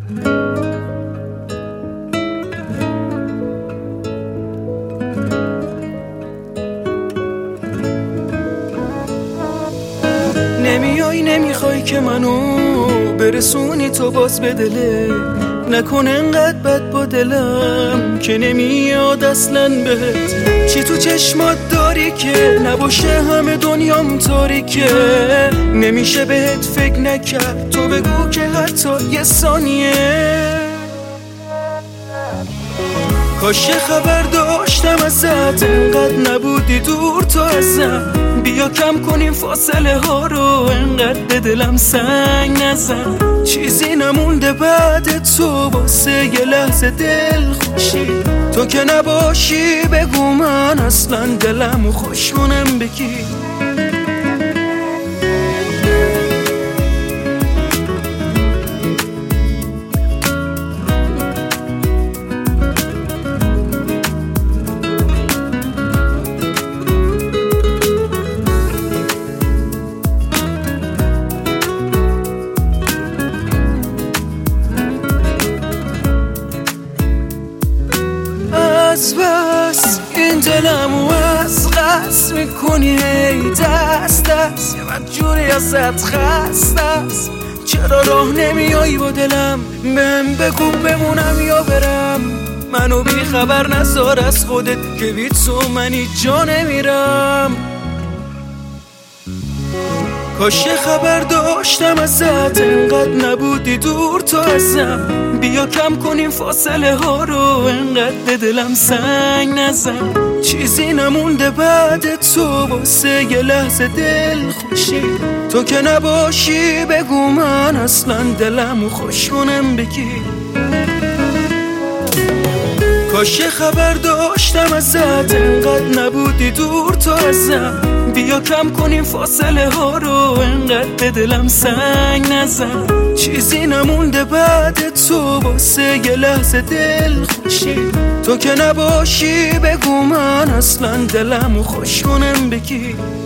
نمیای نمیخوای که منو برسونی تو باز به دله، نکن انقدر بد با دلم که نمیاد اصلا بهت. چی تو چشمات داری که نباشه همه دنیام تاریکه؟ نمیشه بهت فکر نکرد، تو بگو که حتی یه ثانیه. کاش خبر داشتم ازت، انقدر نبودی دور تو ازم. بیا کم کنیم فاصله ها رو، انقدر به دلم سنگ نزن. چیزی نمونده بعد تو واسه یه لحظه دل خوشی. تو که نباشی بگو من اصلا دلمو خوش مونم بگی. از بس این دلمو از قصد میکنی، ای دست دست یه بدجوری ازت خسته است. چرا راه نمیایی با دلم؟ بهم بگو بمونم یا برم. منو بی خبر نذار از خودت که بی تو من هیچ جا نمیرم. کاش خبر داشتم ازت، انقدر نبودی دور تو ازم. بیا کم کنیم فاصله ها رو، انقدر به دلم سنگ نزن. چیزی نمونده بعد تو واسه یه لحظه دل خوشی. تو که نباشی بگو من اصلا دلمو خوش مونم بگی. کاش خبر داشتم ازت، انقدر نبودی دور تو ازم. بیا کم کنیم فاصله ها رو، انقدر به دلم سنگ نزن. چیزی نمونده بعد تو واسه یه لحظه دل خوشی. تو که نباشی بگو من اصلا دلمو خوش مونم بگی.